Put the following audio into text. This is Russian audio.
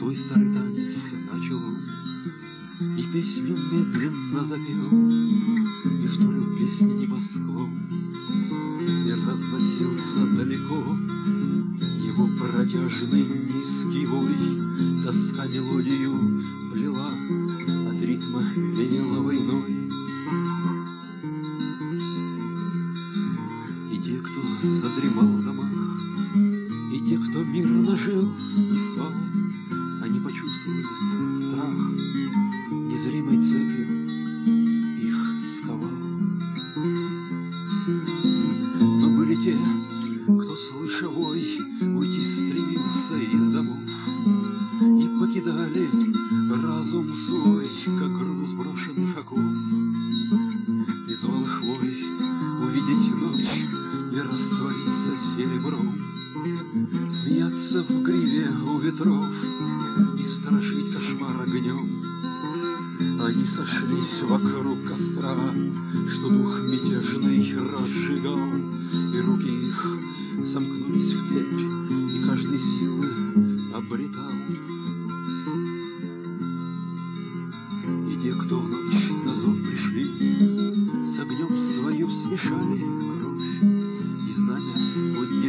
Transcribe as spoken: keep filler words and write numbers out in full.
Свой старый танец начал он, и песню медленно запел, и вторил песни небосклон, и разносился далеко его протяжный низкий вой. Тоска мелодию плела, от ритма веяла войной. И те, кто задремал в домах, и те, кто мирно жил и спал, они почувствовали страх, незримой цепью их сковал. Но были те, кто, слыша вой, уйти стремился из домов, и покидали разум свой, как груз брошенных оков. И звал их вой увидеть ночь и раствориться серебром, смеяться в гриве у ветров и сторожить кошмар огнем. Они сошлись вокруг костра, что дух мятежный разжигал, и руки их сомкнулись в цепь, и каждый силы обретал. И те, кто в ночь на зов пришли, с огнем свою смешали кровь, и знамя подняли